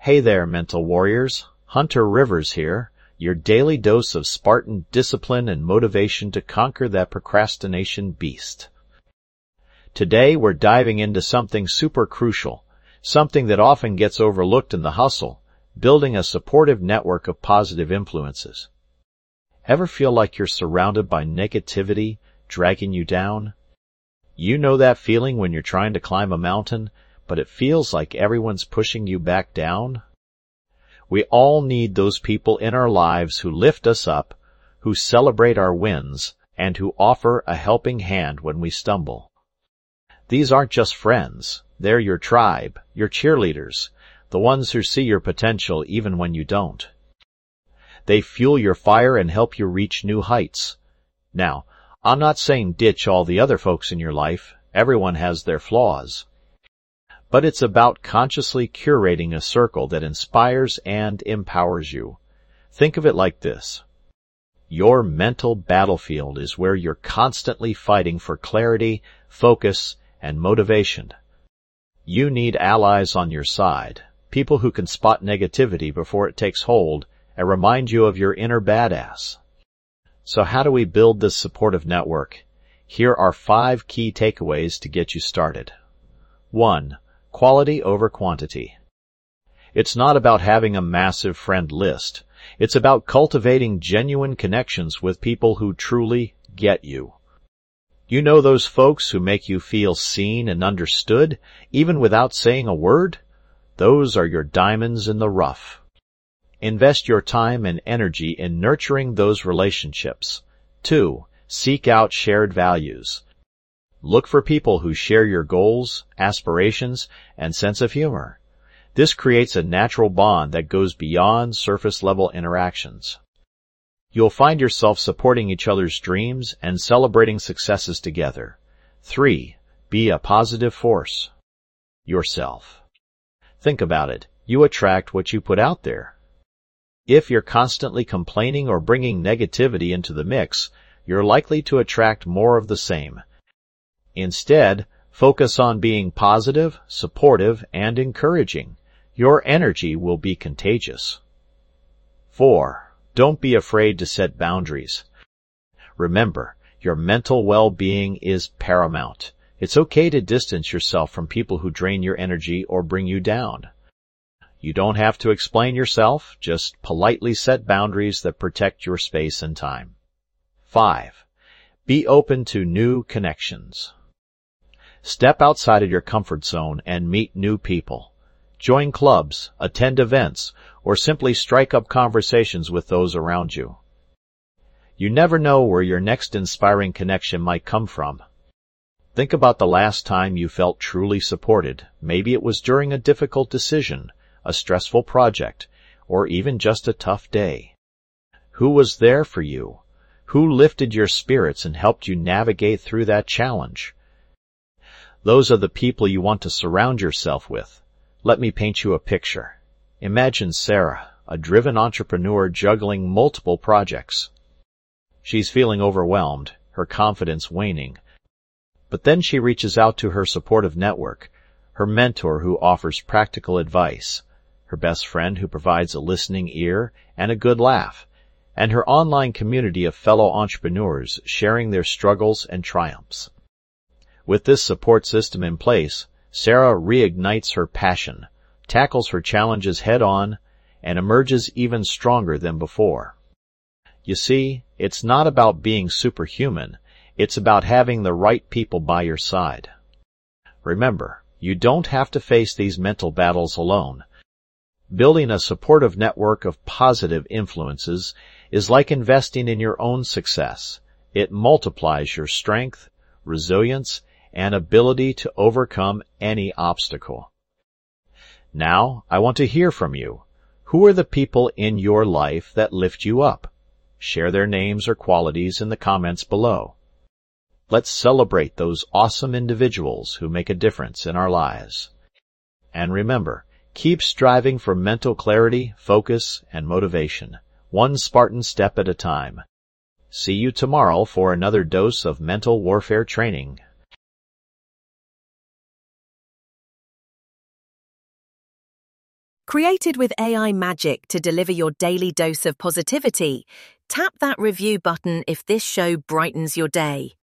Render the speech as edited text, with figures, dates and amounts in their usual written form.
Hey there, mental warriors. Hunter Rivers here, your daily dose of Spartan discipline and motivation to conquer that procrastination beast. Today we're diving into something super crucial, something that often gets overlooked in the hustle, building a supportive network of positive influences. Ever feel like you're surrounded by negativity, dragging you down? You know that feeling when you're trying to climb a mountain, but it feels like everyone's pushing you back down? We all need those people in our lives who lift us up, who celebrate our wins, and who offer a helping hand when we stumble. These aren't just friends. They're your tribe, your cheerleaders, the ones who see your potential even when you don't. They fuel your fire and help you reach new heights. Now, I'm not saying ditch all the other folks in your life. Everyone has their flaws. But it's about consciously curating a circle that inspires and empowers you. Think of it like this. Your mental battlefield is where you're constantly fighting for clarity, focus, and motivation. You need allies on your side, people who can spot negativity before it takes hold and remind you of your inner badass. So how do we build this supportive network? Here are 5 key takeaways to get you started. 1. Quality over quantity. It's not about having a massive friend list. It's about cultivating genuine connections with people who truly get you. You know those folks who make you feel seen and understood, even without saying a word? Those are your diamonds in the rough. Invest your time and energy in nurturing those relationships. 2. Seek out shared values. Look for people who share your goals, aspirations, and sense of humor. This creates a natural bond that goes beyond surface-level interactions. You'll find yourself supporting each other's dreams and celebrating successes together. 3. Be a positive force. Yourself. Think about it. You attract what you put out there. If you're constantly complaining or bringing negativity into the mix, you're likely to attract more of the same. Instead, focus on being positive, supportive, and encouraging. Your energy will be contagious. 4. Don't be afraid to set boundaries. Remember, your mental well-being is paramount. It's okay to distance yourself from people who drain your energy or bring you down. You don't have to explain yourself, just politely set boundaries that protect your space and time. 5. Be open to new connections. Step outside of your comfort zone and meet new people. Join clubs, attend events, or simply strike up conversations with those around you. You never know where your next inspiring connection might come from. Think about the last time you felt truly supported. Maybe it was during a difficult decision, a stressful project, or even just a tough day. Who was there for you? Who lifted your spirits and helped you navigate through that challenge? Those are the people you want to surround yourself with. Let me paint you a picture. Imagine Sarah, a driven entrepreneur juggling multiple projects. She's feeling overwhelmed, her confidence waning. But then she reaches out to her supportive network, her mentor who offers practical advice, her best friend who provides a listening ear and a good laugh, and her online community of fellow entrepreneurs sharing their struggles and triumphs. With this support system in place, Sarah reignites her passion, tackles her challenges head-on, and emerges even stronger than before. You see, it's not about being superhuman. It's about having the right people by your side. Remember, you don't have to face these mental battles alone. Building a supportive network of positive influences is like investing in your own success. It multiplies your strength, resilience, and ability to overcome any obstacle. Now, I want to hear from you. Who are the people in your life that lift you up? Share their names or qualities in the comments below. Let's celebrate those awesome individuals who make a difference in our lives. And remember, keep striving for mental clarity, focus, and motivation, one Spartan step at a time. See you tomorrow for another dose of mental warfare training. Created with AI magic to deliver your daily dose of positivity, tap that review button if this show brightens your day.